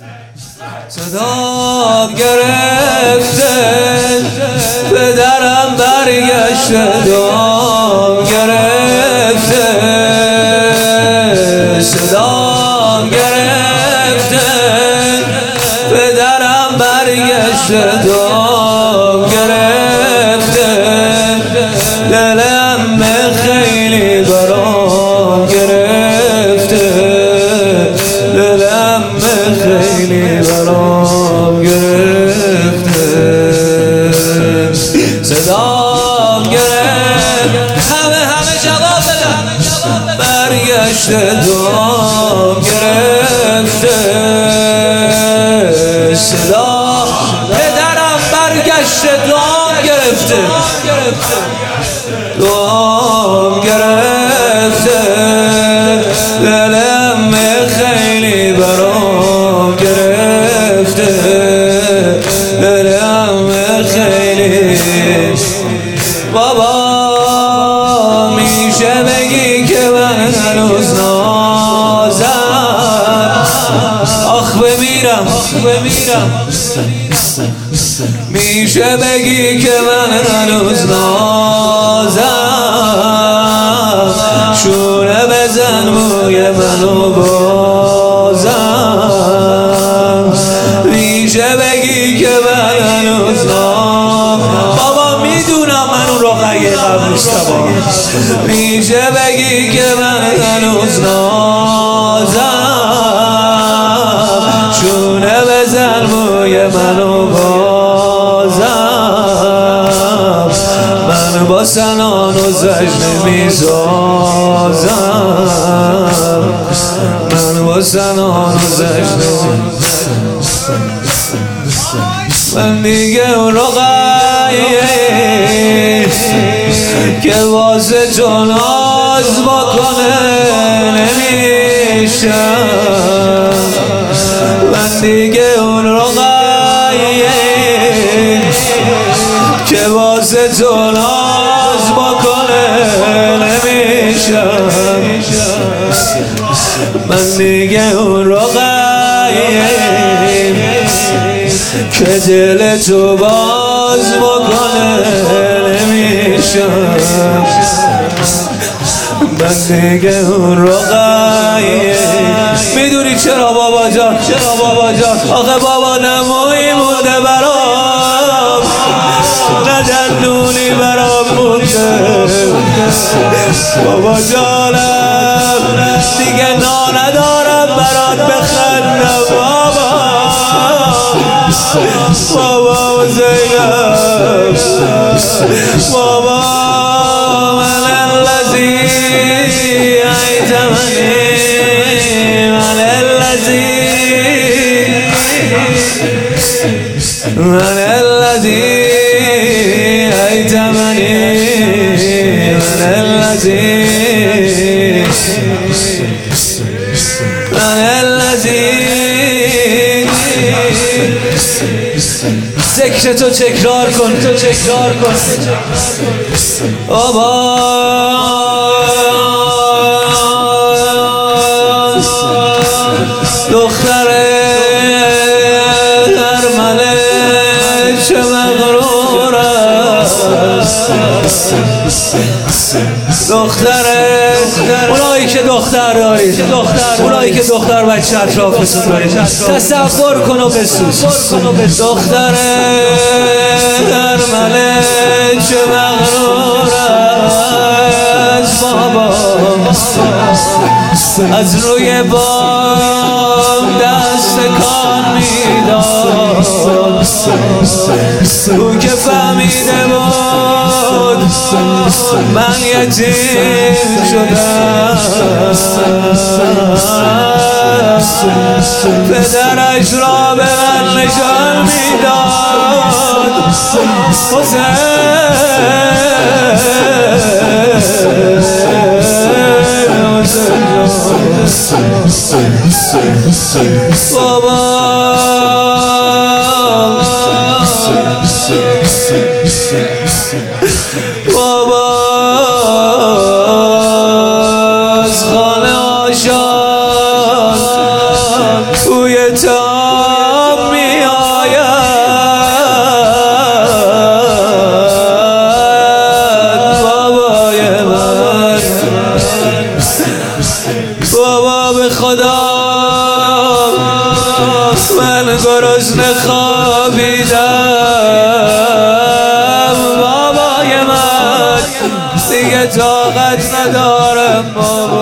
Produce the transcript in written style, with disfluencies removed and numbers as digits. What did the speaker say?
صدام گرفته پدرم برگشته دام گرفته صدام گرفته پدرم برگشته دام گرفته دلم خیلی برام گرفته دلم خیلی برام گرفته صدام گرفت همه جواب بدن برگشته دام گرفته صدا پدرم برگشته دام گرفته دام گرفته دلم خیلی برام گرفته دلم خیلی بابا میشه بگی که من هنوز نازم آخ بمیرم میشه بگی که من هنوز نازم شونه بزن موی منو بازم میشه بگی که من هنوز بابا میدونم من اون رقیه قبل نیستم میشه بگی که من هنوز نازم شونه بزن موی منو بازم من با سنان و زجن میسازم من با سنان و زجن من دیگه اون رقیه که واسه تو ناز بکنه نمیشم من دیگه اون رقیه که واسه تو ناز بکنه نمیشم من دیگه اون رقیه که دل تو باز بکنه نمیشم من دیگه اون رقیه میدونی چرا بابا جان آخه بابا نمویی مونده برام نه دندونی برام مونده بابا جانم دیگه ندارم برات بخندم بابا زینب بابا من الذی ایتمنی من الذی ایتمنی من الذی ذکر تو تکرار کن بابا دختر ارمله چه مغرور است دختر اونایی که دختر دارید اونایی که دختر بچه اطرافتون دارید تصور کن و بسوز دختر ارمله چه مغرور است بابا از روی بام دست کان میداد او که فهمیده بود من یتیم شدم پدرش را به من نشان میداد بابا بابا از خانه آشان بوی تا می آید بابای من. بابا به خدا من گرسنه خوابیدم بابای من، دیگه طاقت ندارم بابا.